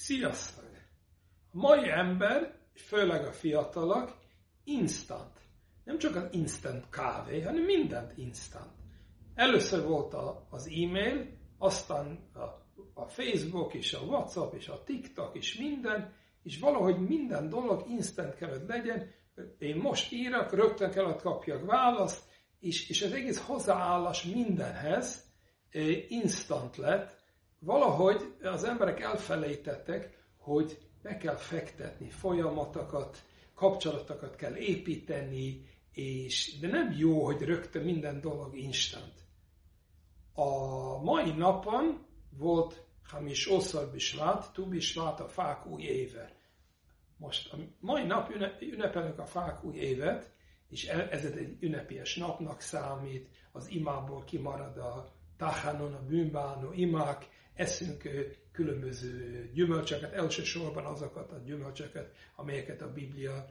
Sziasztok! A mai ember, főleg a fiatalok, instant. Nem csak az instant kávé, hanem mindent instant. Először volt az e-mail, aztán a Facebook és a WhatsApp és a TikTok és minden, és valahogy minden dolog instant kellett legyen. Én most írok, rögtön kellett kapjak választ, és az egész hozzáállás mindenhez instant lett. Valahogy az emberek elfelejtettek, hogy be kell fektetni folyamatokat, kapcsolatokat kell építeni, de nem jó, hogy rögtön minden dolog instant. A mai napon volt Hamis Oszar Bisvát, Tu Bisvát, a fák új éve. Most a mai nap ünnepelünk a fák új évet, és ez egy ünnepélyes napnak számít, az imából kimarad a tachanon, a bűnbánó imák, eszünk különböző gyümölcsöket, elsősorban azokat a gyümölcsöket, amelyeket a Biblia,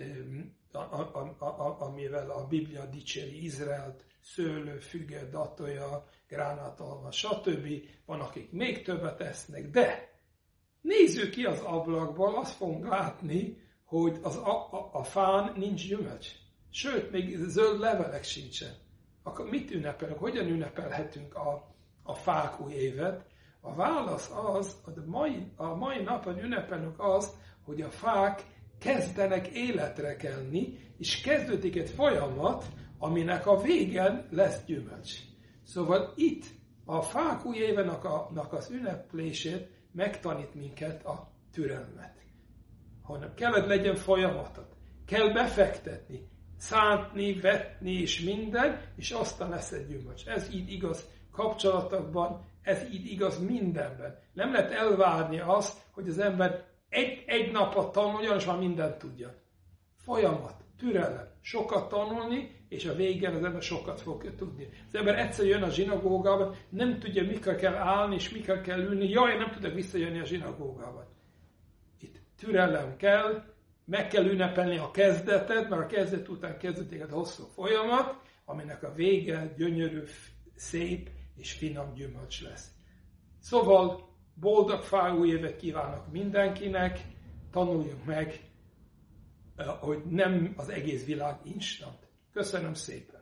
amivel a Biblia dicséri Izraelt, szőlő, füge, datolja, gránátalma, stb. Van, akik még többet esznek, de nézzük ki az ablakból, azt fogunk látni, hogy a fán nincs gyümölcs. Sőt, még zöld levelek sincsen. Akkor mit ünnepelünk? Hogyan ünnepelhetünk a fák új évet? A válasz az, hogy a mai napon ünnepelünk az, hogy a fák kezdenek életre kelni, és kezdődik egy folyamat, aminek a végén lesz gyümölcs. Szóval itt a fák új évenek az ünneplését megtanít minket a türelmet. Hanem kellett legyen folyamatot, kell befektetni, szántni, vetni és minden, és aztán lesz egy gyümölcs. Ez így igaz kapcsolatokban, ez így igaz mindenben. Nem lehet elvárni azt, hogy az ember egy napot tanuljon, és már mindent tudja. Folyamat, türelem, sokat tanulni, és a végén az ember sokat fog tudni. Az ember egyszer jön a zsinagógába, nem tudja, mikor kell állni, és mikor kell ülni. Jaj, nem tudok visszajönni a zsinagógába. Itt türelem kell, meg kell ünnepelni a kezdetet, mert a kezdet után kezdődik egy hosszú folyamat, aminek a vége gyönyörű, szép és finom gyümölcs lesz. Szóval boldog fájó évet kívánok mindenkinek, tanuljunk meg, hogy nem az egész világ instant. Köszönöm szépen!